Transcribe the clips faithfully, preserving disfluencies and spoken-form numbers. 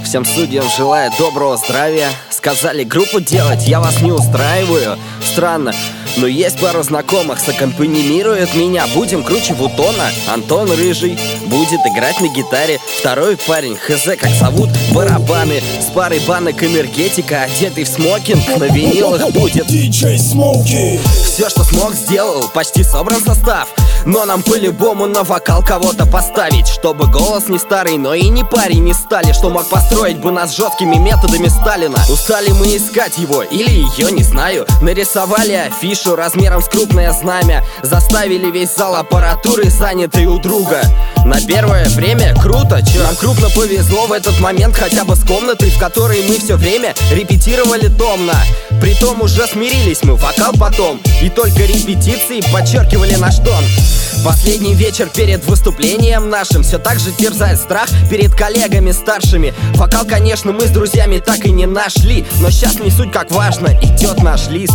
Всем судьям желаю доброго здравия. Сказали группу делать, я вас не устраиваю. Странно, но есть пару знакомых, саккомпанимируют меня. Будем круче Вутона. Антон Рыжий будет играть на гитаре. Второй парень, хз как зовут, барабаны. С парой банок энергетика, одетый в смокинг. На винилах будет диджей Смоуки. Все, что смог, сделал, почти собран состав. Но нам по-любому на вокал кого-то поставить, чтобы голос не старый, но и не парень не стали. Что мог построить бы нас жесткими методами Сталина. Устали мы искать его, или ее, не знаю. Нарисовали афишу размером с крупное знамя. Заставили весь зал аппаратуры, занятый у друга. На первое время круто, чё? Нам крупно повезло в этот момент хотя бы с комнатой, в которой мы все время репетировали томно. Притом уже смирились мы, вокал потом. И только репетиции подчеркивали наш тон. Последний вечер перед выступлением нашим все так же терзает страх перед коллегами старшими. Вокал, конечно, мы с друзьями так и не нашли, но сейчас не суть как важно, идет наш лист.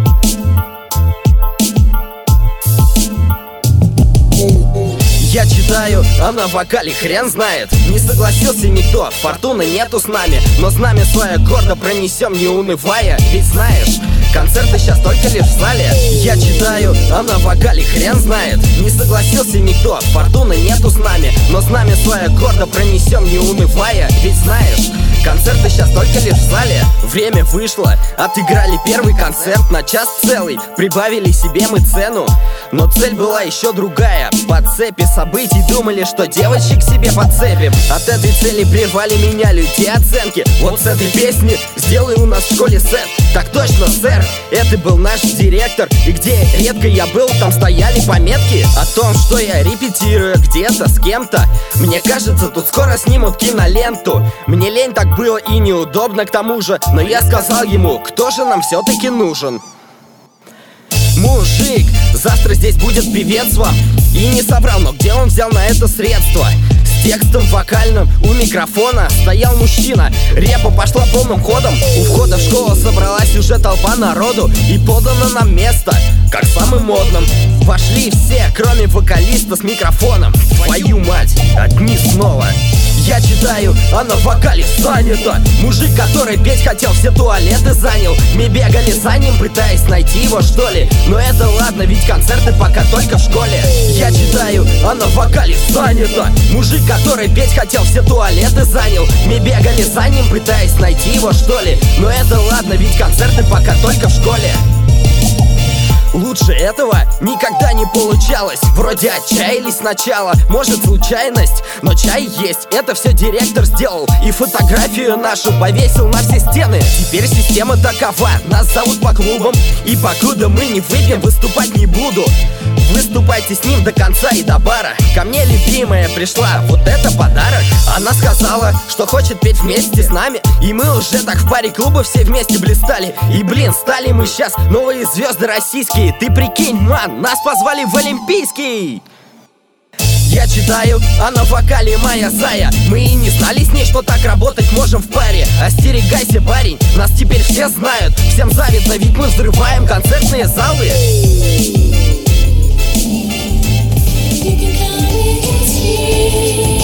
Я читаю, а на вокале хрен знает. Не согласился никто, фортуны нету с нами. Но знамя свое гордо пронесем, не унывая. Ведь знаешь, концерты сейчас только лишь в зале. Я читаю, а на вокале хрен знает. Не согласился никто, фортуны нету с нами. Но знамя свое гордо пронесем, не унывая. Ведь знаешь, концерты сейчас только лишь в зале. Время вышло, отыграли первый концерт на час целый. Прибавили себе мы цену, но цель была еще другая. По цепи событий думали, что девочек себе подцепим. От этой цели прервали меня люди оценки. Вот с этой песни сделай у нас в школе сет. Так точно, сэр, это был наш директор. И где редко я был, там стояли пометки о том, что я репетирую где-то с кем-то. Мне кажется, тут скоро снимут киноленту. Мне лень так было и неудобно к тому же. Но я сказал ему, кто же нам все-таки нужен. Мужик, завтра здесь будет певец вам. И не собрал, но где он взял на это средства? С текстом вокальным у микрофона стоял мужчина. Репа пошла полным ходом. У входа в школу собралась уже толпа народу. И подано нам место, как самым модным. Пошли все, кроме вокалиста с микрофоном. Твою мать, одни снова. Я читаю, а на вокале занято. Мужик, который петь хотел, все туалеты занял. Мы бегали за ним, пытаясь найти его, что ли. Но это ладно, ведь концерты пока только в школе. Я читаю, а на вокале занято. Мужик, который петь хотел, все туалеты занял. Мы бегали за ним, пытаясь найти его, что ли. Но это ладно, ведь концерты пока только в школе. Лучше этого никогда не получалось. Вроде отчаялись сначала, может случайность, но чай есть, это все директор сделал. И фотографию нашу повесил на все стены. Теперь система такова, нас зовут по клубам. И покуда мы не выпьем, выступать не буду. Выступайте с ним до конца и до бара. Ко мне любимая пришла, вот это подарок. Она сказала, что хочет петь вместе с нами. И мы уже так в паре клубов все вместе блистали. И блин, стали мы сейчас новые звезды российские. Ты прикинь, ман, нас позвали в Олимпийский. Я читаю, а на вокале моя зая. Мы и не знали с ней, что так работать можем в паре. Остерегайся, парень, нас теперь все знают. Всем завидно, ведь мы взрываем концертные залы. You can come, we can see.